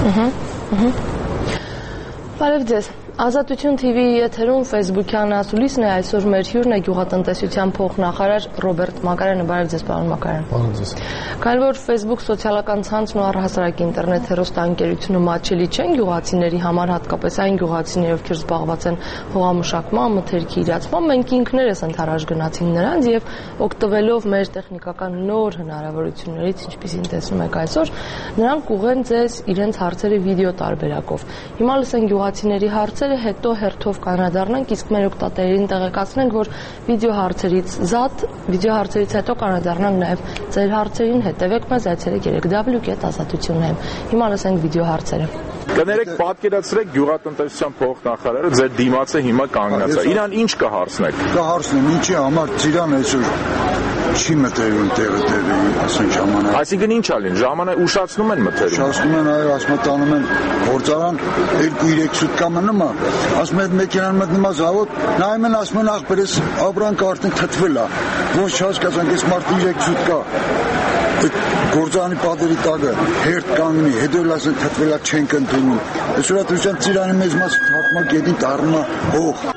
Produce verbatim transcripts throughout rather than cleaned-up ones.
Բարև ձեզ։ Ազատություն T V-ի եթերում Facebook-յան ասուլիսն է, այսօր մեր հյուրն է գյուղատնտեսության փոխնախարար Ռոբերտ Մակարյանը։ Բարև ձեզ, պարոն Մակարյան։ Բարև ձեզ։ Քանի որ Facebook սոցիալական ցանցն ու առհասարակ ինտերնետ հեռուստաընկերությունը մատչելի չեն գյուղացիների համար, հատկապես այն գյուղացիների, ովքեր զբաղված են հողամշակման, մթերքի իրացմամբ, մենք ինքներս ընդառաջ գնացինք նրանց եւ օգտվելով մեր տեխնիկական նոր հնարավորություններից, ինչպիսին տեսնում եք այսօր, նրանք ուղղեն ձեզ իրենց հարցերը վիդեո տարբերակով։ Հիմա լսենք գյուղացիների հարցերը, հետո հերթով կանրադառնանք, իսկ մեր օգտատերերին տեղեկացնենք, որ վիդեո հարցերից զատ, վիդեո հարցերից հետո կանրադառնանք նաև ձեր հարցերին, հետևեք մեզ, այցելեք երեք w կետ ազատություն եմ։ Հիմա լսենք վիդեո հարցերը։ Կներեք, պատկերացրեք գյուղատնտեսության փոխնախարարը ձեր դիմացը հիմա կանգնած է։ Իրան ինչ կհարցնեք։ Կհարցնեմ, ինչի համար ծիրան այսօր չի մտերում տեղը տեղի, ասենք ժամանակ։ Այսինքն ինչ ալին, ժամանակ ուշացնում են մտերում։ Ուշացնում են, այո, ասում տանում են գործարան, երկու երեք սուտկա մնում է, ասում են մեքենան մտնում է զավոդ, նայում են, ասում են ախպերես ապրանքը արդեն թթվել է, ոնց չհասկացանք, այս մարդը երեք սուտկա գործարանի պատերի տակը հերթ կանգնի, հետո էլ ասեն թթվելա չենք ընդունում։ Այսօր ատրության ծիրանի մեզ մաս թափման գետին դառնում է հող։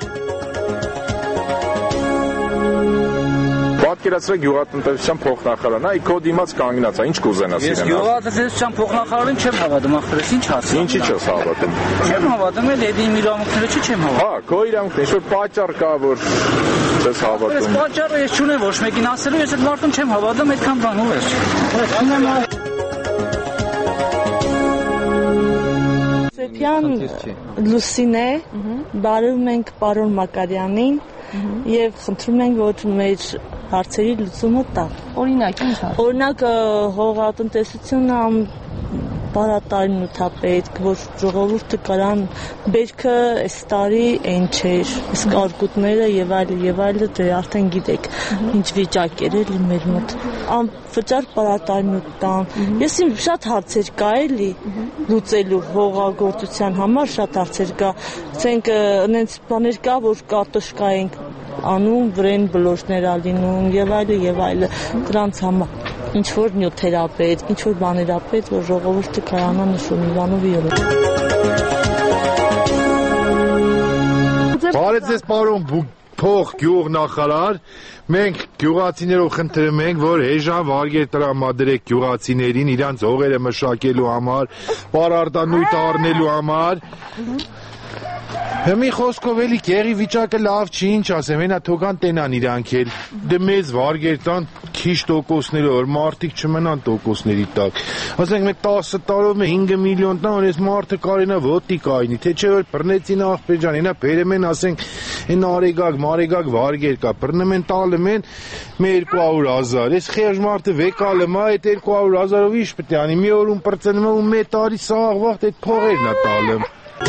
Պատկերացրեք գյուղատնտեսության փոխնախարարն է, քո դիմաց կանգնած է, ինչ կուզենաս իրեն։ Ես գյուղատնտեսության փոխնախարարին չեմ հավատում, ախպերս ինչ հարց։ Ինչի՞ չես հավատում։ Չեմ հավատում, էլ այդ իմ իրավունքները չի չեմ հավատում։ Հա, քո իրավունքն է, ինչ-որ պատճառ կա, որ չես հավատում։ Այս պատճառը ես չունեմ ոչ մեկին ասելու, ես այդ մարդուն չեմ հավատում, այդքան բան ու ես։ Սեփյան Լուսինե, բարևում ենք պարոն Մակարյանին եւ խնդրում ենք, որ մեր հարցերի լուծումը տա։ Օրինակ, ինչ հարց։ Օրինակ հողատնտեսությունը բարատարին ու թապետ, որ ժողովուրդը կարան բերքը այս տարի այն չէր, իսկ արկուտները եւ այլ եւ այլը դե արդեն գիտեք ինչ վիճակ էր էլի մեր մոտ։ Անվճար բարատարին ու տան։ Ես իմ շատ հարցեր կա էլի լուծելու հողագործության համար շատ հարցեր կա։ Ասենք այնց բաներ կա, որ կարտոշկա ենք անում, վրեն բլոժներ ալինում եւ այլը եւ այլը դրանց համար ինչ որ նյութերապետ, ինչ որ բաներապետ, որ ժողովուրդը կարողանա նշում Իվանով ելը։ Բարև ձեզ պարոն փող գյուղնախարար, մենք գյուղացիներով խնդրում ենք, որ էժան վարգեր տրամադրեք գյուղացիներին իրանց հողերը մշակելու համար, պարարտանյութ առնելու համար։ Մի խոսքով էլի գեղի վիճակը լավ չի, ինչ ասեմ, հենա թողան տենան իրանք էլ, դե մեզ վարգեր տան քիչ տոկոսներով, որ մարդիկ չմնան տոկոսների տակ։ Ասենք մենք տասը տարով հինգ միլիոն տան, այս մարդը կարենա ոտի կայնի, թե չէ որ բռնեցին ախպեր ջան, հենա բերեմ են, ասենք, հեն արեգակ, մարեգակ վարգեր կա, բռնում են տալում են մի երկու հարյուր հազար, այս խեղճ մարդը վեկալում է, այդ երկու հարյուր հազարով ինչ պետք է անի, մի օր ում պրծնում է ու մի տարի սաղ վաղտ այդ փողերն է տալում։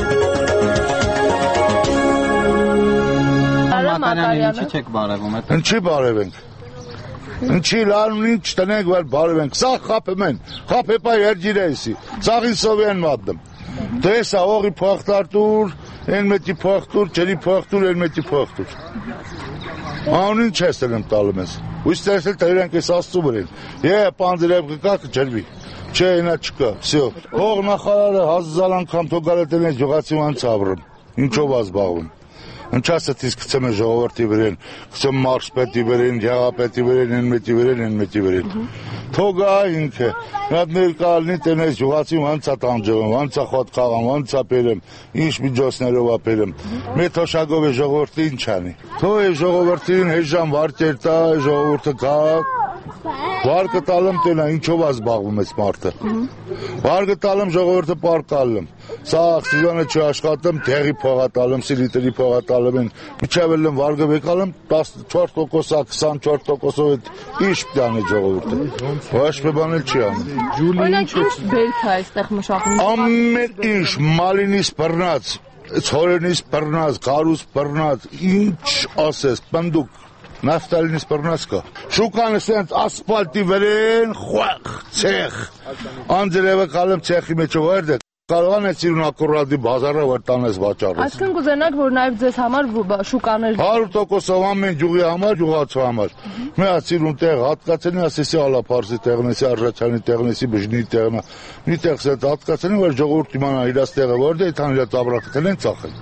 Մակարյանին ինչի չեք բարևում, այդ։ Ինչի բարևենք։ Ինչի լանուն ինչ տնենք, որ բարևենք։ Սա խապեմ են, խապեպա երջիրեսի, սաղին սովյան մատնում։ Դեսա ողի փոխտարտուր, են մետի փոխտուր, ջերի փոխտուր, են մետի փոխտուր։ Անուն ինչ ես տնեմ տալում ես։ Ույս տեսել տերենք ես աստու բրին։ Է, պանդրև կկա կջրվի։ Չէ, ինա չկա, վсё։ Հող նախարարը հազար անգամ թողարետեն է ջողացի ոնց ապրում։ Ինչով ազբաղում։ Ընչասը դից գցեմ է ժողովրդի վրեն, գցեմ մարշպետի վրեն, եղապետի վրեն, են մետի վրեն, են մետի վրեն։ Թողա ինքը, նատ ներկալնի տենես յուղացի ոնցա տանջում, ոնցա խոտ խաղամ, ոնցա պերեմ, ինչ միջոցներով ապերեմ։ Մեր թոշակով է ժողովրդի ինչ անի։ Թող է ժողովրդին հեժան վարկեր տա, ժողովուրդը կա, վարկը տալում տենա, ինչով ազբաղվում ես մարդը։ Վարկը տալում ժողովուրդը պարկալում։ Սա աղսիվանը չաշխատում, տեղի փողատալում, սիլիտրի փողատալում են, միջև էլ եմ վարգը վեկալում, տասնչորս տոկոսա, քսանչորս տոկոսով էդ ինչ պտան է ժողովուրդը, ոչ բան էլ չի անում։ Օրինակ ինչ բերք է այստեղ մշակում։ Ամեն ինչ, մալինից բռնած, ցորենից բռնած, գարուց բռնած, ինչ ասես, պնդուկ, նավթալինից բռնած կա։ Շուկանը սենց ասպալտի վրեն, խուախ, ցեխ, անձրևը կալում ցեխի մեջ ով է կարող է սիրունակուրադի բազարը որ տանես վաճառես։ Այսինքն կուզենաք, որ նաև ձեզ համար շուկաներ հարյուր տոկոս ամեն յուղի համար, յուղացու համար։ Մի ասիրուն տեղ հատկացնի, ասեսի ալափարսի տեղնեսի, արժացանի տեղնեսի, բժնի տեղնա։ Մի տեղ սետ հատկացնի, որ ժողովուրդ իմանա իրաց տեղը որտե է, թան իրաց ապրանքներն են ծախել։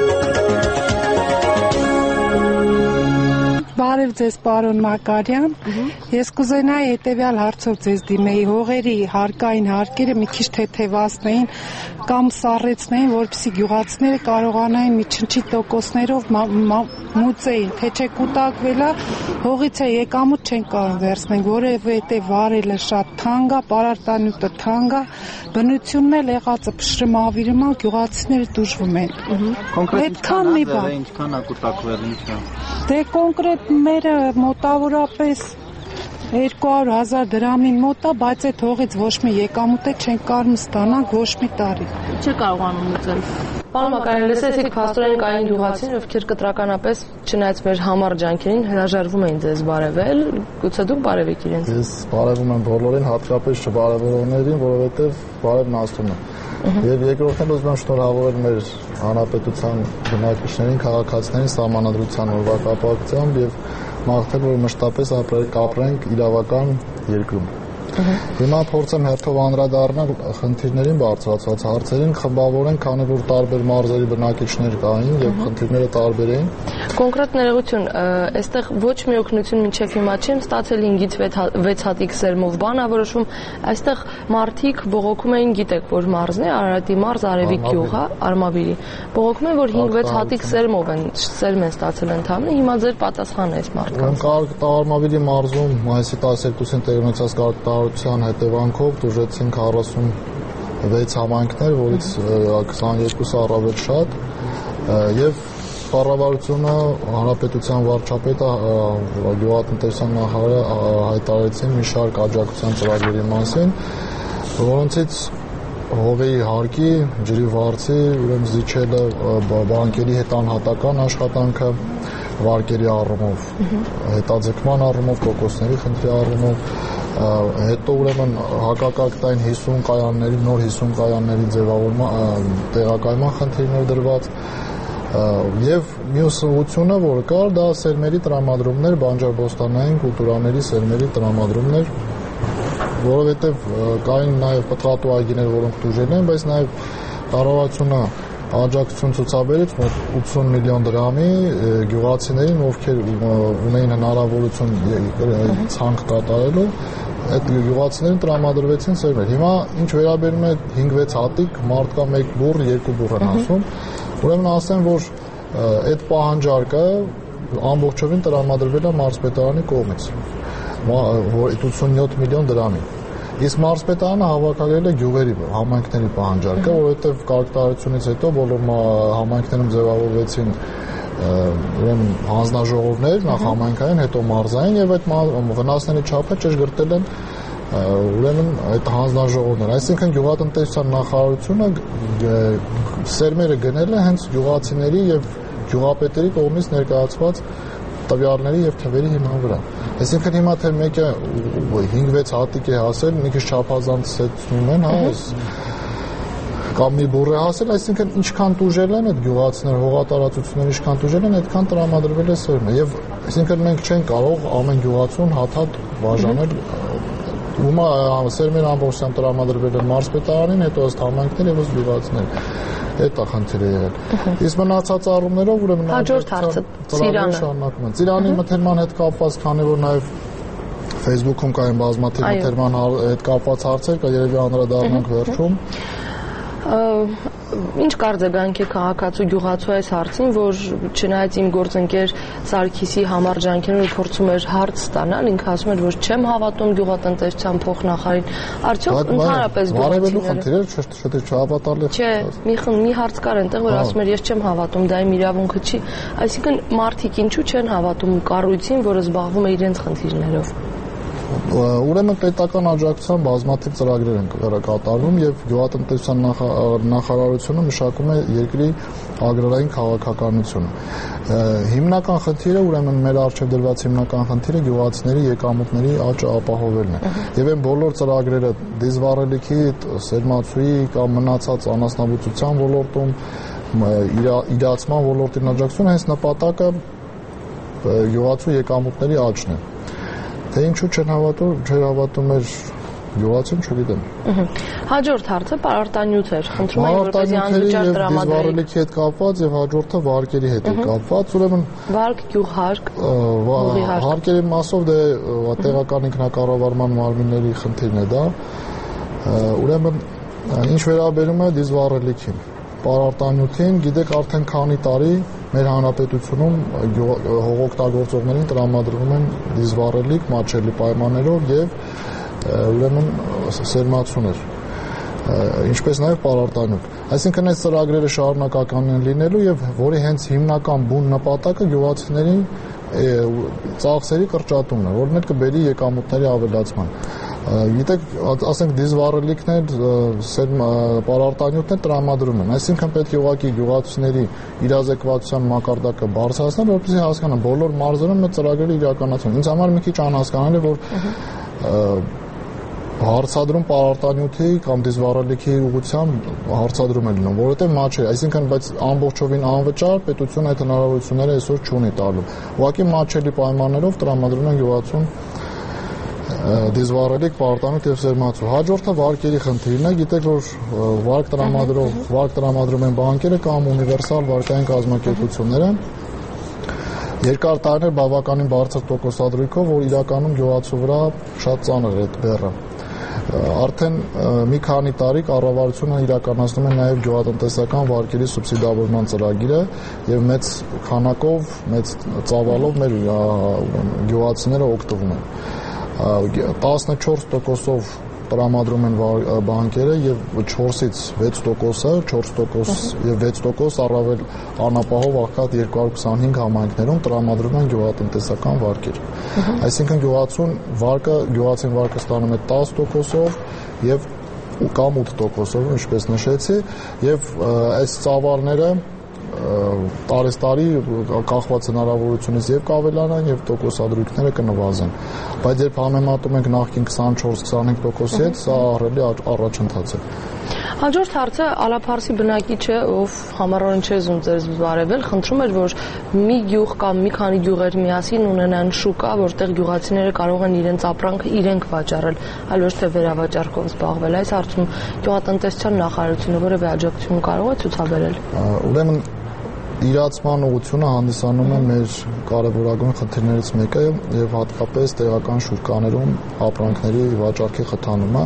Բարև ձեզ, պարոն Մակարյան։ Ես կուզենայի հետևյալ հարցով ձեզ դիմեի, հողերի հարկային հարկերը մի քիչ թեթևացնեին կամ սառեցնեին, որպեսզի գյուղացիները կարողանային մի չնչի տոկոսներով մուծեին, թե չէ կուտակվելա, հողից է եկամուտ չեն կարող վերցնել, որովհետև վարելը շատ թանկ է, պարարտանյութը թանկ է, բնությունն էլ եղածը փշրմավիրում է, գյուղացիները դժվում են։ Այդքան մի բան։ Ինչքան է կուտակվել, ինչքան։ Դե կոնկրետ մերը մոտավորապես երկու հարյուր հազար դրամի մոտ է, բայց այդ հողից ոչ մի եկամուտ է չեն կարող ստանալ ոչ մի տարի։ Չէ կարողանում ուծել։ Պարոն Մակարյան, լսեցիք փաստորեն կային գյուղացիներ, ովքեր կտրականապես չնայած մեր համառ ջանքերին հրաժարվում էին ձեզ բարևել, գուցե դուք բարևեք իրենց։ Ես բարևում եմ բոլորին, հատկապես չբարևորողներին, որովհետև բարևն Աստծուն է։ Եվ երկրորդն ուզում եմ շնորհավորել մեր հանրապետության բնակիչներին, քաղաքացիներին սահմանադրության օրվա կապակցությամբ եւ մաղթել, որ մշտապես ապրենք իրավական երկրում։ Հիմա փորձեմ հերթով անդրադառնալ խնդիրներին, բարձրացած հարցերին, խմբավորեն, քանի որ տարբեր մարզերի բնակիչներ կային եւ խնդիրները տարբեր էին։ Կոնկրետ ներողություն, այստեղ ոչ մի օգնություն մինչև հիմա չեմ ստացել հինգից վեց հատիկ սերմով բանավորոշում, այստեղ մարդիկ բողոքում էին, գիտեք, որ մարզն է, Արարատի մարզ, Արևիկ գյուղ, Արմավիրի։ Բողոքում են, որ հինգ վեց հատիկ սերմով են, սերմ են ստացել ընդհանրապես, հիմա ձեր պատասխանն է այս մարդկանց։ Արմավիրի մարզում մայիսի տասներկուսին տեղի ունեցած կարգավիճակության հետևանքով դժեցին քառասունվեց համայնքներ, որից քսաներկուսը առավել շատ, եւ կառավարությունը, հանրապետության վարչապետը, գյուղատնտեսության նախարարը հայտարարեցին մի շարք աջակցության ծրագրերի մասին, որոնցից հողի հարկի, ջրի վարձի, ուրեմն զիջելը, բանկերի հետ անհատական աշխատանքը, վարկերի առումով, հետաձգման առումով, տոկոսների խնդրի առումով, հետո ուրեմն հակակարգտային հիսուն կայանների, նոր հիսուն կայանների ձևավորման, տեղակայման խնդիրներ դրված, եւ մյուս ուղղությունը, որը կար, դա սերմերի տրամադրումներ, բանջարբոստանային կուլտուրաների սերմերի տրամադրումներ, որովհետեւ կային նաեւ պտղատու այգիներ, որոնք տուժել են, բայց նաեւ կառավարությունը աջակցություն ցուցաբերեց մոտ ութսուն միլիոն դրամի գյուղացիներին, ովքեր ունեին հնարավորություն ցանկ կատարելու, այդ գյուղացիներին տրամադրվեցին սերմեր։ Հիմա ինչ վերաբերում է հինգ վեց հատիկ, մարդկա մեկ բուռ, երկու բուռ են ասում, ուրեմն ասեմ, որ այդ պահանջարկը ամբողջովին տրամադրվել է մարզպետարանի կողմից, ութսունյոթ միլիոն դրամի։ Իսկ մարզպետարանը հավաքագրել է գյուղերի համայնքների պահանջարկը, որովհետև կարգատարությունից հետո բոլոր համայնքներում ձևավորվեցին ուրեմն հանձնաժողովներ, նախ համայնքային, հետո մարզային, եւ այդ վնասների չափը ճշգրտել են ուրեմն այդ հանձնաժողովները։ Այսինքն գյուղատնտեսության նախարարությունը սերմերը գնել է հենց գյուղացիների եւ գյուղապետերի կողմից ներկայացված տվյալների եւ թվերի հիման վրա։ Այսինքն հիմա թե մեկը հինգ վեց հատիկ է հասել, մի քիչ չափազանցեցնում են, հա, այս կամ մի բուռ է հասել, այսինքն ինչքան տուժել են այդ գյուղացիները, հողատարածությունները ինչքան տուժել են, այդքան տրամադրվել է սերմը։ Եվ այսինքն մենք չենք կարող ամեն գյուղացուն հատ-հատ բաժանել։ Ումա սերմերը ամբողջությամբ տրամադրվել են մարզպետարանին, հետո ըստ համայնքներ եւ ըստ գյուղացիներ։ Այդ է խնդիրը եղել։ Իսկ մնացած առումներով ուրեմն հաջորդ հարցը Ծիրանը շարունակում են։ Ծիրանի մթերման հետ կապված, քանի որ նաև Facebook-ում կային բազմաթիվ մթերման հետ կապված հարցեր, կա երևի անդրադառնանք վերջում։ Ինչ կարծեքանք է քաղաքացու գյուղացու այս հարցին, որ չնայած իմ գործընկեր Սարգիսի համառ ջանքերով փորձում էր հարց ստանալ, ինքը ասում էր, որ չեմ հավատում գյուղատնտեսության փոխնախարարին, արդյոք ընդհանրապես գյուղացիները չէ, չհավատալի։ Չէ, մի մի հարց կար այնտեղ, որ ասում էր, ես չեմ հավատում, դա իմ իրավունքը չի, այսինքն մարդիկ ինչու չեն հավատում կառույցին, որը զբաղվում է իրենց խնդիրներով։ Ուրեմն պետական աջակցության բազմաթիվ ծրագրեր են կատարվում եւ գյուղատնտեսության նախարարությունը մշակում է երկրի ագրարային քաղաքականությունը։ Հիմնական խնդիրը, ուրեմն մեր առջև դրված հիմնական խնդիրը գյուղացիների եկամուտների աճը ապահովելն է։ Եվ այն բոլոր ծրագրերը դիզվառելիքի, սերմացուի կամ մնացած անասնաբուծության ոլորտում, իրացման ոլորտին աջակցությունը հենց նպատակը գյուղացու եկամուտների աճն է։ Թե ինչու չեն հավատում, չէր հավատում էր գյուղացին, չգիտեմ։ Հաջորդ հարցը պարարտանյութեր։ Խնդրում եմ, որպեսզի անվճար տրամադրեք։ Դիզվառելիքի հետ կապված եւ հաջորդը վարկերի հետ է կապված, ուրեմն վարկ, գյուղհարկ, հարկերի մասով դե տեղական ինքնակառավարման մարմինների խնդիրն է դա։ Ուրեմն ինչ վերաբերում է դիզվառելիքին, պարարտանյութին, գիտեք արդեն քանի տարի մեր հանրապետությունում հողօգտագործողներին տրամադրվում են դիզվառելիք մատչելի պայմաններով եւ ուրեմն սերմացուներ, ինչպես նաեւ պարարտանյութ։ Այսինքն այս ծրագրերը շարունակական են լինելու եւ որի հենց հիմնական բուն նպատակը գյուղացիների ծախսերի կրճատումն է, որն էլ կբերի եկամուտների ավելացման։ Գիտեք, ասենք դիզվառելիքներ, պարարտանյութներ տրամադրում են, այսինքն պետք է ուղղակի գյուղացիների իրազեկվածության մակարդակը բարձրացնել, որպեսզի հասկանան բոլոր մարզերում այդ ծրագրերը իրականացվեն։ Ինձ համար մի քիչ անհասկանալի է, որ հարցադրում պարարտանյութի կամ դիզվառելիքի ուղղությամբ հարցադրում է լինում, որովհետև մաչ է, այսինքն բայց ամբողջովին անվճար պետությունը այդ հնարավորությունները այսօր չունի տալու։ Ուղղակի մաչելի պայմաններով տրամադրում են գյուղացուն դիզվառելիք, պարարտանյութ եւ սերմացու։ Հաջորդը վարկերի խնդիրն է, գիտեք որ վարկ տրամադրող, վարկ տրամադրում են բանկերը կամ ունիվերսալ վարկային կազմակերպությունները։ Երկար տարիներ բավականին բարձր տոկոսադրույքով, որ իրականում գյուղացու վրա շատ ծանր է այդ բեռը։ Արդեն մի քանի տարի կառավարությունը իրականացնում է նաև գյուղատնտեսական վարկերի սուբսիդավորման ծրագիրը եւ մեծ քանակով, մեծ ծավալով մեր գյուղացիները օգտվում են։ տասնչորս տոկոսով տրամադրում են բանկերը եւ չորսից վեց տոկոսը, չորս տոկոս եւ վեց տոկոս առավել անապահով աղքատ երկու հարյուր քսանհինգ համայնքներում տրամադրում են գյուղատնտեսական վարկեր։ Այսինքն գյուղացուն վարկը, գյուղացին վարկը ստանում է տասը տոկոսով եւ կամ ութ տոկոսով, ինչպես նշեցի, եւ այս ծավալները տարեստարի կախված հնարավորությունից եւ կավելանան եւ տոկոսադրույքները կնվազեն, բայց երբ համեմատում ենք նախկին քսանչորս քսանհինգ տոկոսի հետ, սա ահռելի առաջընթաց է։ Հաջորդ հարցը Ալափարսի բնակիչ է, ով համառորեն չէ ուզում ձեզ բարևել, խնդրում էր, որ մի գյուղ կամ մի քանի գյուղեր միասին ունենան շուկա, որտեղ գյուղացիները կարող են իրենց ապրանքը իրենք վաճառել, այլ ոչ թե վերավաճառքով զբաղվել։ Այս հարցում գյուղատնտեսության նախարարությունը որևէ աջակցություն կարող է ցուցաբերել։ Ուրեմն իրացման ուղղությունը հանդիսանում է մեր կարևորագույն խնդիրներից մեկը եւ հատկապես տեղական շուկաներում ապրանքների վաճառքի խթանումը։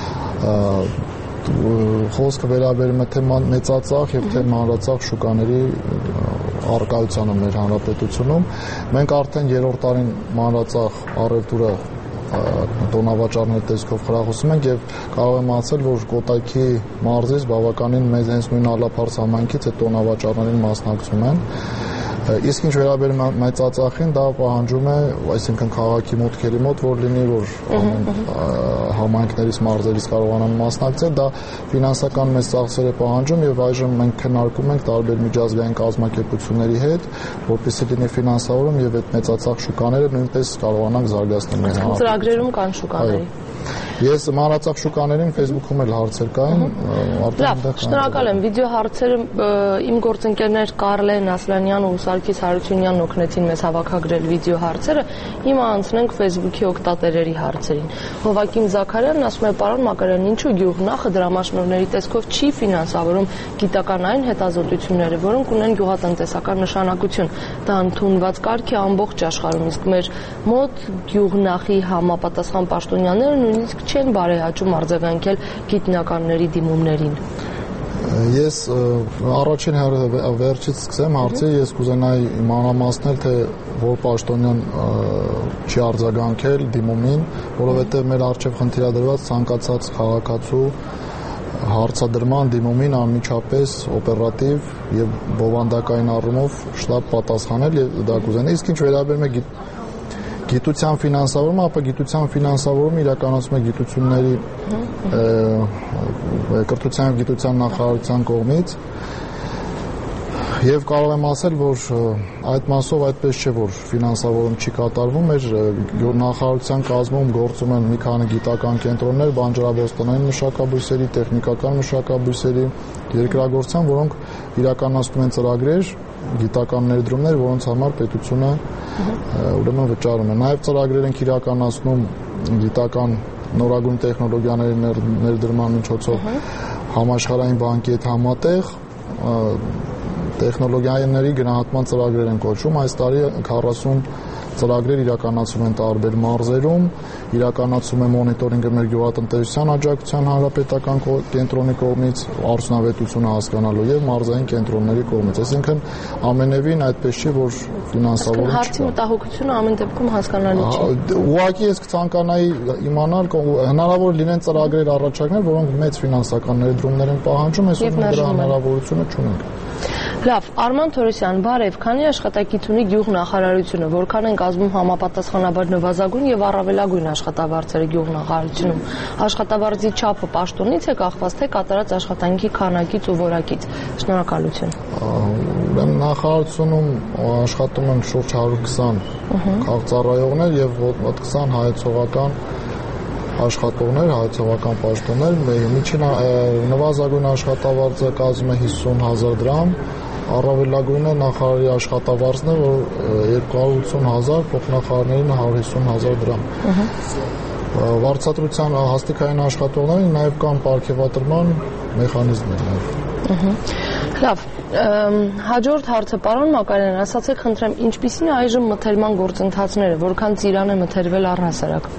Խոսքը վերաբերում է թե մեծածախ եւ թե մանրածախ շուկաների առկայությանը մեր հանրապետությունում։ Մենք արդեն երրորդ տարին մանրածախ առևտուրը տոնավաճառների տեսքով խրախուսում ենք եւ կարող եմ ասել, որ Կոտայքի մարզից բավականին մեծ հենց նույն Ալափարս համայնքից այդ տոնավաճառներին մասնակցում են։ Իսկ ինչ վերաբերում է մեծածախին, դա պահանջում է, այսինքն քաղաքի մուտքերի մոտ, որ լինի, որ համայնքներից, մարզերից կարողանան մասնակցել, դա ֆինանսական մեծ ծախսեր է պահանջում եւ այժմ մենք քննարկում ենք տարբեր միջազգային կազմակերպությունների հետ, որպեսզի լինի ֆինանսավորում եւ այդ մեծածախ շուկաները նույնպես կարողանանք զարգացնել մեր հանրապետությունը։ Ծրագրերում կան շուկաների։ Ես մանրածախ շուկաներին Facebook-ում էլ հարցեր կային, արդեն դեռ շնորհակալ եմ։ Վիդեո հարցերը իմ գործընկերներ Կարլեն Ասլանյանն ու Սարգիս Հարությունյանն օգնեցին մեզ հավաքագրել վիդեո հարցերը։ Հիմա անցնենք Facebook-ի օգտատերերի հարցերին։ Հովակիմ Զաքարյանն ասում է. «Պարոն Մակարյան, ինչու գյուղնախը դրամաշնորհների տեսքով չի ֆինանսավորում գիտականային հետազոտությունները, որոնք ունեն գյուղատնտեսական նշանակություն։ Դա ընդունված կարգ է ամբողջ աշխարհում, իսկ մեր մոտ գյուղնախի համապատասխան պաշտոնյաները նույնիսկ չեն բարեհաճում արձագանքել գիտնականների դիմումներին»։ Ես առաջին վերջից սկսեմ հարցի, ես կուզենայի մանրամասնել, թե որ պաշտոնյան չի արձագանքել դիմումին, որովհետև մեր առջև խնդիրադրված ցանկացած քաղաքացու հարցադրման դիմումին անմիջապես օպերատիվ եւ բովանդակային առումով շտապ պատասխանել եւ դա կուզենայի։ Իսկ ինչ վերաբերում է Գիտության ֆինանսավորումը, ապա գիտության ֆինանսավորումը իրականացում է գիտությունների կրթության և գիտության նախարարության կողմից եւ կարող եմ ասել, որ այդ մասով այդպես չէ, որ ֆինանսավորում չի կատարվում, մեր նախարարության կազմում գործում են մի քանի գիտական կենտրոններ, բանջարաբոստանային մշակաբույսերի, տեխնիկական մշակաբույսերի, երկրագործության, որոնք իրականացնում են ծրագրեր, գիտական ներդրումներ, որոնց համար պետությունը ուրեմն վճարում է։ Նաև ծրագրեր ենք իրականացնում գիտական նորագույն տեխնոլոգիաների ներդրման միջոցով համաշխարհային բանկի հետ համատեղ տեխնոլոգիաների գնահատման ծրագրեր են կոչվում։ Այս տարի քառասուն ծրագրեր իրականացում են տարբեր մարզերում, իրականացում է մոնիտորինգը մեր գյուղատնտեսության աջակցության հանրապետական կենտրոնի կողմից, արդյունավետությունը հասկանալու եւ մարզային կենտրոնների կողմից։ Այսինքն ամենևին այդպես չի, որ ֆինանսավորում չի։ Հարցի մտահոգությունը ամեն դեպքում հասկանալի չէ։ Ուղղակի ես կցանկանայի իմանալ, հնարավոր լինեն ծրագրեր առաջարկներ, որոնք մեծ ֆինանսական ներդրումներ են պահանջում, այսօր մենք դրա հնարավորությունը չունենք։ Լավ, Արման Թորոսյան, բարև, քանի աշխատակից ունի գյուղնախարարությունը, որքան են կազմում համապատասխանաբար նվազագույն եւ առավելագույն աշխատավարձերը գյուղնախարարությունում։ Աշխատավարձի չափը պաշտոնից է կախված, թե կատարած աշխատանքի քանակից ու որակից։ Շնորհակալություն։ Ուրեմն նախարարությունում աշխատում են շուրջ հարյուր քսան քաղաքծառայողներ եւ մոտ քսան հայեցողական աշխատողներ, հայեցողական պաշտոններ, միջին նվազագույն աշխատավարձը կազմում է հիսուն հազար դրամ, առավելագույնը նախարարի աշխատավարձն է, որ երկու հարյուր ութսուն հազար, փոխնախարարներին հարյուր հիսուն հազար դրամ։ Վարձատրության հաստիկային աշխատողներին նաև կան պարգևատրման մեխանիզմներ։ Լավ, հաջորդ հարցը, պարոն Մակարյան, ասացեք, խնդրեմ, ինչպիսին է այժմ մթերման գործընթացները, որքան ծիրան է մթերվել առհասարակ։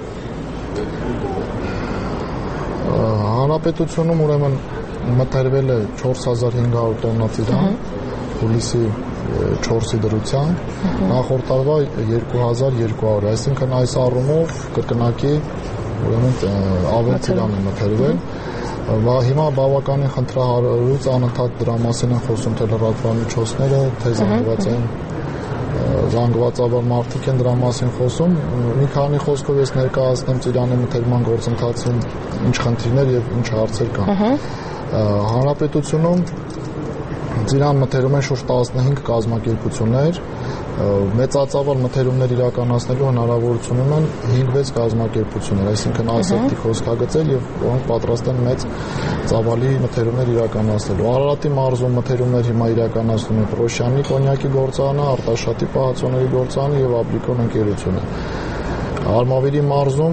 Հանրապետությունում ուրեմն մթերվել է չորս հազար հինգ հարյուր տոննա ծիրան, հուլիսի չորսի դրությամբ, նախորդ տարվա երկու հազար երկու հարյուր, այսինքն այս առումով կրկնակի ուրեմն ավելի ծիրան է մթերվել։ Հիմա բավականին խնդրահարույց անընդհատ դրա մասին են խոսում թե լրատվամիջոցները, թե զանգվածային զանգվածաբար մարդիկ են դրա մասին խոսում։ Մի քանի խոսքով ես ներկայացնեմ ծիրանի մթերման գործընթացին ինչ խնդիրներ եւ ինչ հարցեր կան։ Հանրապետությունում ծիրան մթերում են շուրջ տասնհինգ կազմակերպություններ, մեծածավալ մթերումներ իրականացնելու հնարավորություն ունեն հինգ-վեց կազմակերպություններ, այսինքն ասերտի խոսքագծեր եւ որոնք պատրաստ են մեծ ծավալի մթերումներ իրականացնելու։ Արարատի մարզում մթերումներ հիմա իրականացնում է Պրոշյանի կոնյակի գործարանը, Արտաշատի պահածոների գործարանը եւ Աբլիկոն ընկերությունը։ Արմավիրի մարզում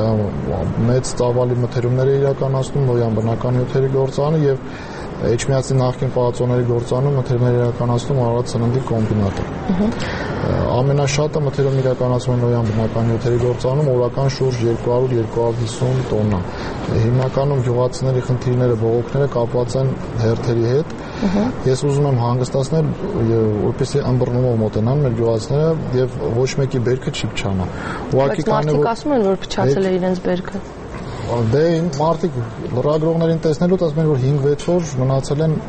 մեծ ծավալի մթերումներ է իրականացնում Նոյան բնական նյութերի գործարանը եւ Էջմիածի նախկին պահածոների գործարանում մթերումներ իրականացնում Արարատ սննդի կոմբինատը։ Ամենաշատը մթերում իրականացվում է Նոյան բնական նյութերի գործարանում օրական շուրջ երկու հարյուր երկու հարյուր հիսուն տոննա։ Հիմնականում գյուղացիների խնդիրները, բողոքները կապված են հերթերի հետ։ Ես ուզում եմ հանգստացնել, որպեսզի ըմբռնումով մոտենան մեր գյուղացիները եւ ոչ մեկի բերքը չի փչանա։ Ուղղակի քանի որ ասում են, որ փչացել է իրենց բերքը։ Դե մարդիկ լրագրողներին տեսնելուց ասում են, որ հինգ-վեց օր մնացել են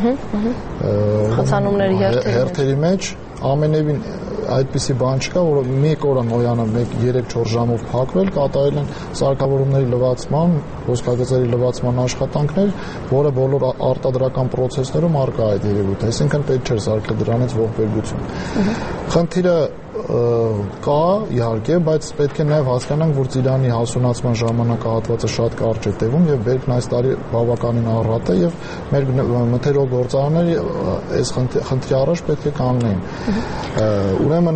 խցանումների հերթերի մեջ, ամենևին այդպիսի բան չկա, որ մեկ օր Նոյանը երեք-չորս ժամով փակվել, կատարել են սարքավորումների լվացման, ոսկագծերի լվացման աշխատանքներ, որը բոլոր արտադրական process-ներում առկա է այդ երևույթը, այսինքն պետք չէր սարքել դրանից ողբերգություն։ Խնդիրը կա իհարկե, բայց պետք է նաև հասկանանք, որ ծիրանի հասունացման ժամանակահատվածը շատ կարճ է տևում եւ բերքն այս տարի բավականին առատ է եւ մեր մթերող գործարանները այս խնդրի առաջ պետք է կանգնեն։ Ուրեմն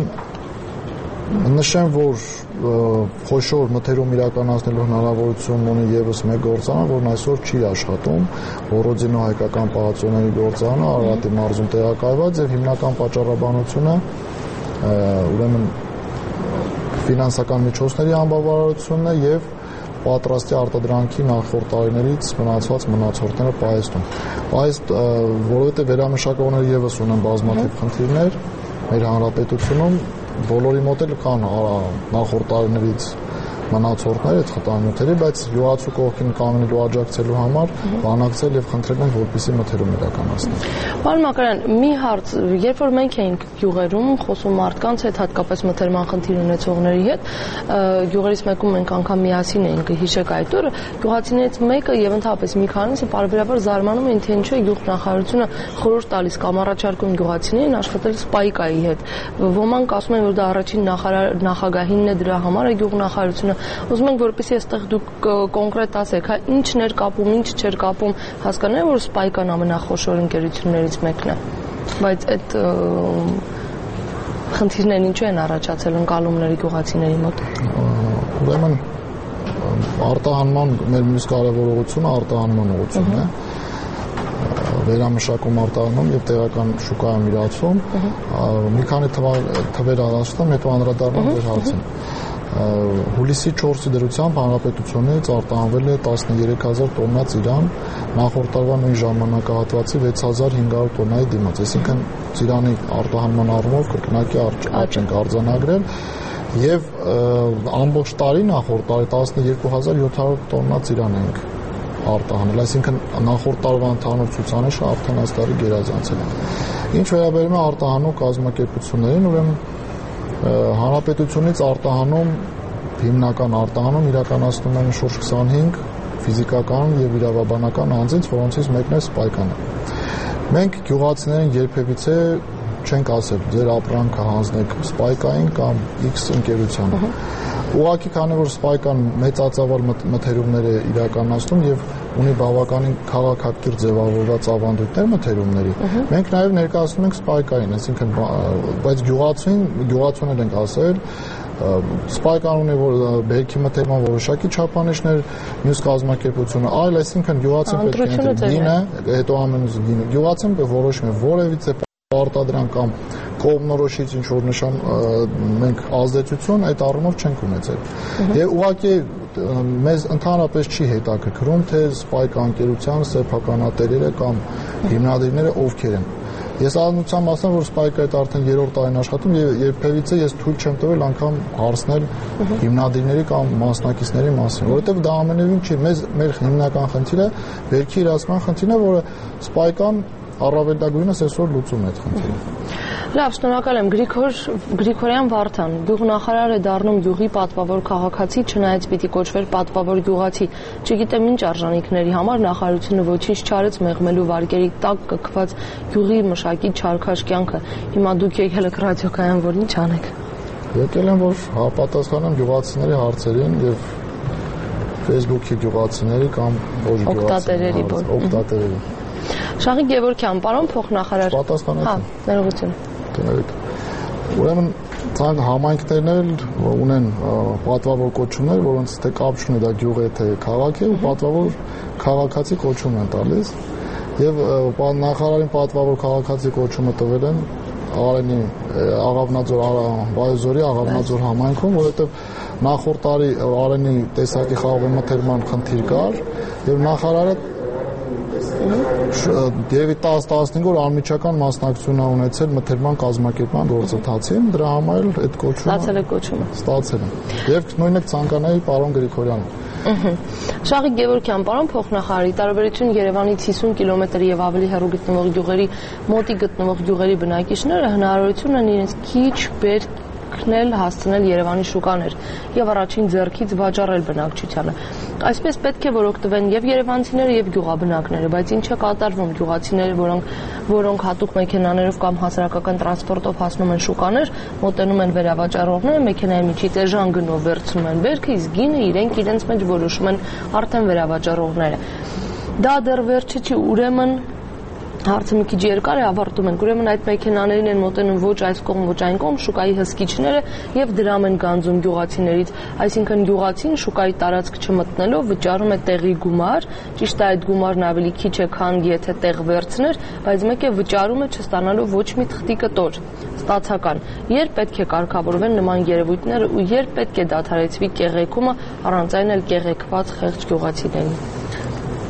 նշեմ, որ խոշոր մթերում իրականացնելու հնարավորություն ունի եւս մեկ գործարան, որն այսօր չի աշխատում, Ռոդինո հայկական պահածոների գործարանը Արարատի մարզում տեղակայված եւ հիմնական պատճառաբանությունը ուրեմն ֆինանսական միջոցների անբավարարությունն է եւ պատրաստի արտադրանքի նախորդ տարիներից մնացված մնացորդները պահեստում։ Այս որովհետեւ վերամշակողները եւս ունեն բազմաթիվ խնդիրներ մեր հանրապետությունում, բոլորի մոտ էլ կան նախորդ տարիներից մնացորդներ այդ խտանյութերի, բայց գյուղացու կողքին կանգնելու աջակցելու համար բանակցել եւ խնդրել են, որպեսզի մթերում իրականացնեն։ Պարոն Մակարյան, մի հարց, երբ որ մենք էինք գյուղերում խոսում մարդկանց հետ, հատկապես մթերման խնդիր ունեցողների հետ, գյուղերից մեկում մենք անգամ միասին էինք, հիշեք այդ օրը, գյուղացիներից մեկը եւ ընդհանրապես մի քանիսը բարբերաբար զարմանում էին, թե ինչու է գյուղնախարարությունը խորհուրդ տալիս կամ առաջարկում գյուղացիներին աշխատել սպայկայի հետ։ Ոմանք ասում են, որ դա առաջին նախագահինն է դրա համար է գյուղնախարարությունը։ Ուզում ենք, որպեսզի այստեղ դուք կոնկրետ ասեք, հա, ինչն էր կապում, ինչ չէր կապում, հասկանալ, որ սպայկան ամենախոշոր ընկերություններից մեկն է։ Բայց այդ խնդիրներն ինչու են առաջացել ընկալումների գյուղացիների մոտ։ Ուրեմն արտահանման մեր մյուս կարևորությունը արտահանման ուղղությունն է։ Վերամշակում արտահանում եւ տեղական շուկայում իրացում։ Մի քանի թվեր առաջ հետո անդրադառնամ ձեր հարցին։ Հուլիսի չորսի դրությամբ հանրապետությունից արտահանվել է տասներեք հազար տոննա ծիրան, նախորդ տարվա նույն ժամանակահատվածի վեց հազար հինգ հարյուր տոննայի դիմաց, այսինքն ծիրանի արտահանման առումով կրկնակի աճ ենք արձանագրել եւ ամբողջ տարի նախորդ տարի տասներեք հազար յոթ հարյուր տոննա ծիրան ենք արտահանել, այսինքն նախորդ տարվա ընդհանուր ցուցանիշը արդեն այս տարի գերազանցել է։ Ինչ վերաբերում է արտահանող կազմակերպություններին, ուրեմն հանրապետությունից արտահանում հիմնական արտահանում իրականացնում են շուրջ քսանհինգ ֆիզիկական եւ իրավաբանական անձինց, որոնցից մեկն է սպայկանը։ Մենք գյուղացիներին երբևիցե չենք ասել ձեր ապրանքը հանձնեք սպայկային կամ X ընկերությանը։ Ուղղակի քանի որ սպայկան մեծածավալ մթերումներ է իրականացնում եւ ունի բավականին քաղաքակիրթ ձևավորված ավանդույթներ մթերումների, մենք նաեւ ներկայացնում ենք սպայկային, այսինքն բայց գյուղացին գյուղացուներ ենք ասել սպայկան ունի որ բերքի մթերման որոշակի չափանիշներ, մյուս կազմակերպությունը այլ, այսինքն գյուղացին պետք է գինը, հետո ամենուց գինը, գյուղացին պետք է որոշում է որևիցե արտադրան կամ կողմնորոշից ինչ որ նշան մենք ազդեցություն այդ առումով չենք ունեցել։ Եվ ուղղակի մեզ ընդհանրապես չի հետաքրքրում թե սպայկա ընկերության սեփականատերերը կամ հիմնադիրները ովքեր են։ Ես ազնության ասեմ, որ սպայկը այդ արդեն երրորդ տարին աշխատում եւ երբևիցե ես թույլ չեմ տվել անգամ հարցնել հիմնադիրների կամ մասնակիցների մասին, որովհետեւ դա ամենևին չի, մեզ մեր հիմնական խնդիրը վերքի իրացման խնդիրն է, որը սպայկան առավելագույնս այսօր լուծում է այդ խնդիրը։ Լավ, շնորհակալ եմ Գրիգոր Գրիգորյան Վարդան, գյուղնախարար է դառնում գյուղի պատվավոր քաղաքացի, չնայած պիտի կոչվեր պատվավոր գյուղացի։ Չգիտեմ ինչ արժանինքների համար նախարարությունը ոչինչ չարեց մեղմելու վարկերի տակ կքված գյուղի մշակի չարքաշ կյանքը։ Հիմա դուք եկել եք ռադիոկայան, որ ինչ անեք։ Եկել եմ, որ հապատասխանեմ գյուղացիների հարցերին եւ Facebook-ի գյուղացիների կամ ոչ գյուղացիների օգտատերերի։ Շահիկ Գևորգյան, պարոն փոխնախարար։ Պատասխանեցի։ Հա, ներողություն։ Կներեք։ Ուրեմն ցանկ համայնքներն էլ ունեն պատվավոր կոչումներ, որոնց թե կապ չունի դա գյուղ է թե քաղաք է, ու պատվավոր քաղաքացի կոչում են տալիս։ Եվ նախարարին պատվավոր քաղաքացի կոչումը տվել են Արենի Աղավնաձոր Վայոզորի Աղավնաձոր համայնքում, որովհետև նախորդ տարի Արենի տեսակի խաղողի մթերման խնդիր կար եւ նախարարը Եվ տասը տասնհինգ օր անմիջական մասնակցություն ա ունեցել մթերման կազմակերպման գործընթացին, դրա համար էլ այդ կոչումը ստացել է կոչումը։ Ստացել է։ Եվ նույնը ցանկանայի պարոն Գրիգորյանը։ Շահիկ Գևորգյան, պարոն փոխնախարարի, տարբերություն Երևանից հիսուն կիլոմետր եւ ավելի հեռու գտնվող գյուղերի մոտի գտնվող գյուղերի բնակիչները հնարավորություն են իրենց քիչ բերք ել հասցնել Երևանի շուկաներ եւ առաջին ձեռքից վաճառել բնակչությանը։ Այսպես պետք է որ օգտվեն եւ երևանցիները եւ գյուղաբնակները, բայց ինչ է կատարվում գյուղացիները, որոնք որոնք հատուկ մեքենաներով կամ հասարակական տրանսպորտով հասնում են շուկաներ, մոտենում են վերավաճառողները, մեքենայի միջից էժան գնով վերցնում են բերքը, իսկ գինը իրենք իրենց մեջ որոշում են արդեն վերավաճառողները։ Դա դեռ վերջը չի, ուրեմն հարցը մի քիչ երկար է, ավարտում ենք։ Ուրեմն այդ մեքենաներին են մոտենում ոչ այս կողմ, ոչ այն կողմ շուկայի հսկիչները եւ դրամ են գանձում գյուղացիներից, այսինքն գյուղացին շուկայի տարածք չմտնելով վճարում է տեղի գումար, ճիշտ է այդ գումարն ավելի քիչ է, քան եթե տեղ վերցներ, բայց մեկ է վճարում է չստանալով ոչ մի թղթի կտոր, ստացական։ Երբ պետք է կարգավորվեն նման երևույթները ու երբ պետք է դադարեցվի կեղեքումը, առանց այն էլ կեղեքված խեղճ գյուղացիներին։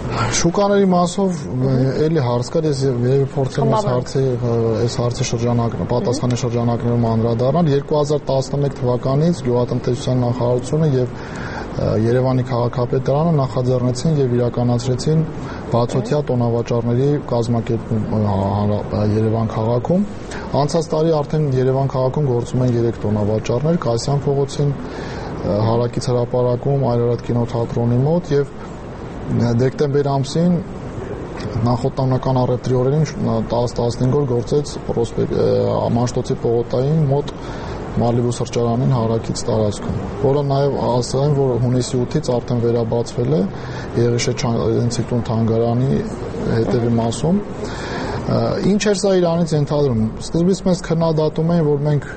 Շուկաների մասով էլի հարց կար, ես երևի փորձեմ այս հարցի այս հարցի շրջանակը պատասխանի շրջանակներում անդրադառնալ երկու հազար տասնմեկ թվականից գյուղատնտեսության նախարարությունը եւ Երևանի քաղաքապետարանը նախաձեռնեցին եւ իրականացրեցին բացօթյա տոնավաճառների կազմակերպում Երևան քաղաքում։ Անցած տարի արդեն Երևան քաղաքում գործում են երեք տոնավաճառներ Կասյան փողոցին, Հարակից հրապարակում, Այրարատ կինոթատրոնի մոտ եւ դեկտեմբեր ամսին նախօրինական առևտրի օրերին տասը տասնհինգ օր գործեց Մաշտոցի պողոտային մոտ Մալիբու սրճարանին Հարակից տարածքում, որը նաև ասեմ, որ հունիսի ութից արդեն վերաբացվել է Եղիշե ինստիտուտ թանգարանի հետևի մասում։ Ինչ էր սա իրանից ենթադրում։ Սկզբից մեզ քննադատում էին, որ մենք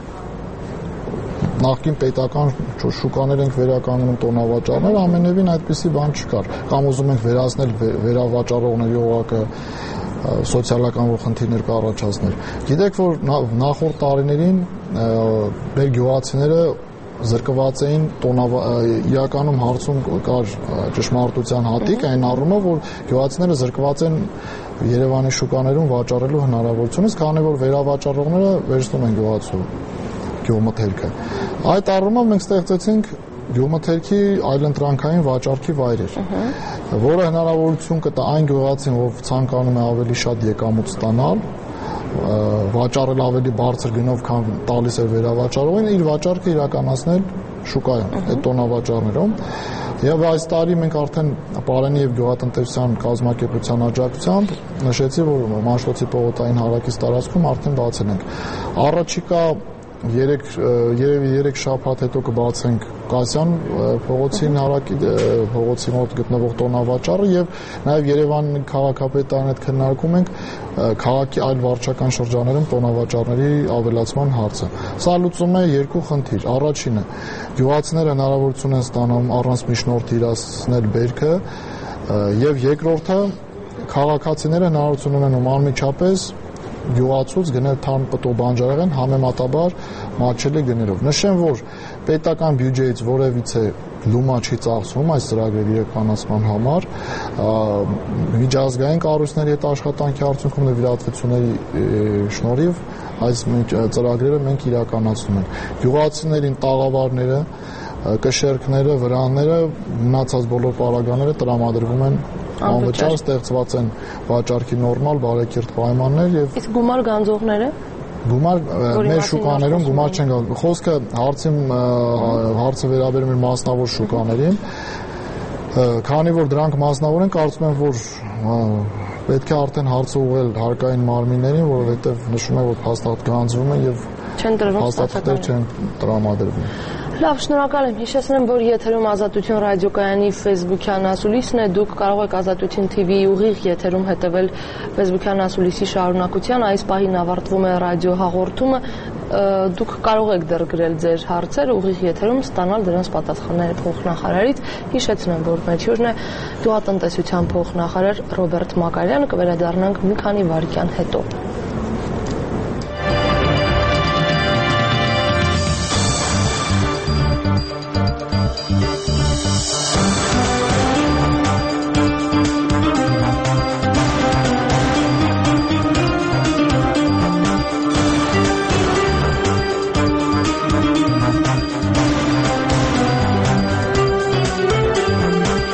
նախկին պետական շուկաներ ենք վերականգնում տոնավաճառներ, ամենևին այդպիսի բան չկար։ Կամ ուզում ենք վերացնել վերավաճառողների օղակը, սոցիալական խնդիրներ կառաջացնել։ Գիտեք, որ նախորդ տարիներին մեր գյուղացիները զրկված էին իրականում հարցում կար ճշմարտության հատիկ այն առումով, որ գյուղացիները զրկված են Երևանի շուկաներում վաճառելու հնարավորությունից, քանի որ վերավաճառողները վերցնում են գյուղացու գյուղմթերքը։ Այդ առումով մենք ստեղծեցինք գյուղմթերքի այլընտրանքային վաճառքի վայրեր, որը հնարավորություն կտա այն գյուղացին, ով ցանկանում է ավելի շատ եկամուտ ստանալ, վաճառել ավելի բարձր գնով, քան տալիս է վերավաճառողին, իր վաճառքը իրականացնել շուկայում, այդ տոնավաճառներում։ Եվ այս տարի մենք արդեն Պարենի եւ գյուղատնտեսության կազմակերպության աջակցությամբ նշեցի, որ Մաշտոցի պողոտային Հարակից տարածքում արդեն բացել ենք։ Առաջիկա երեք երևի երեք շաբաթ հետո կբացենք Կասյան փողոցին Հարակի փողոցի մոտ գտնվող տոնավաճառը եւ նաեւ Երևանի քաղաքապետարանի հետ քննարկում ենք քաղաքի այլ վարչական շրջաններում տոնավաճառների ավելացման հարցը։ Սա լուծում է երկու խնդիր։ Առաջինը գյուղացիները հնարավորություն են ստանում առանց միջնորդի իրացնել բերքը եւ երկրորդը քաղաքացիները հնարավորություն ունեն անմիջապես գյուղացուց գնել թարմ պտո բանջարեղեն համեմատաբար մատչելի գներով։ Նշեմ, որ պետական բյուջեից որևիցե լումա չի ծախսվում այս ծրագրերի իրականացման համար, միջազգային կառույցների հետ աշխատանքի արդյունքում նվիրատվությունների շնորհիվ այս ծրագրերը մենք իրականացնում ենք։ Գյուղացիներին տաղավարները, կշերքները, վրանները, մնացած բոլոր պարագաները տրամադրվում են անվճար, ստեղծված են վաճառքի նորմալ բարեկիրթ պայմաններ եւ իսկ գումար գանձողները գումար մեր շուկաներում գումար չեն գալ։ Խոսքը հարցի հարցը վերաբերում է մասնավոր շուկաներին, քանի որ դրանք մասնավոր են, կարծում եմ, որ պետք է արդեն հարցը ուղղել հարկային մարմիններին, որովհետեւ նշում է, որ փաստաթղթ գանձվում են եւ չեն տրվում, փաստաթղթեր չեն տրամադրվում։ Լավ, շնորհակալ եմ։ Հիշեցնեմ, որ եթերում Ազատություն ռադիոկայանի Facebook-յան ասուլիսն է։ Դուք կարող եք Ազատություն T V-ի ուղիղ եթերում հետևել Facebook-յան ասուլիսի շարունակության։ Այս պահին ավարտվում է ռադիո հաղորդումը։ Դուք կարող եք դեռ գրել ձեր հարցերը ուղիղ եթերում, ստանալ դրանց պատասխանները փոխնախարարից։ Հիշեցնեմ, որ մեր հյուրն է գյուղատնտեսության փոխնախարար Ռոբերտ Մակարյանը։ Կվերադառնանք մի քանի վայրկյան հետո։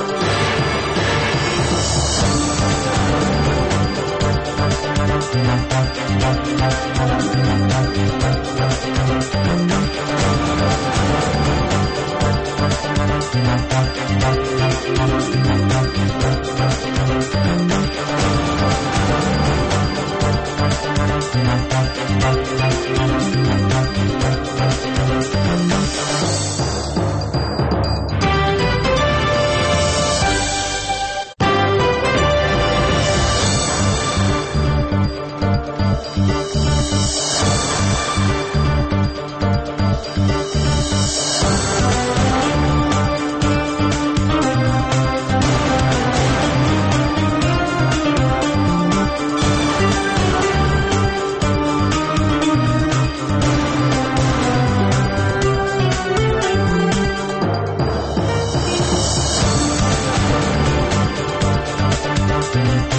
We'll be right back. Thank you.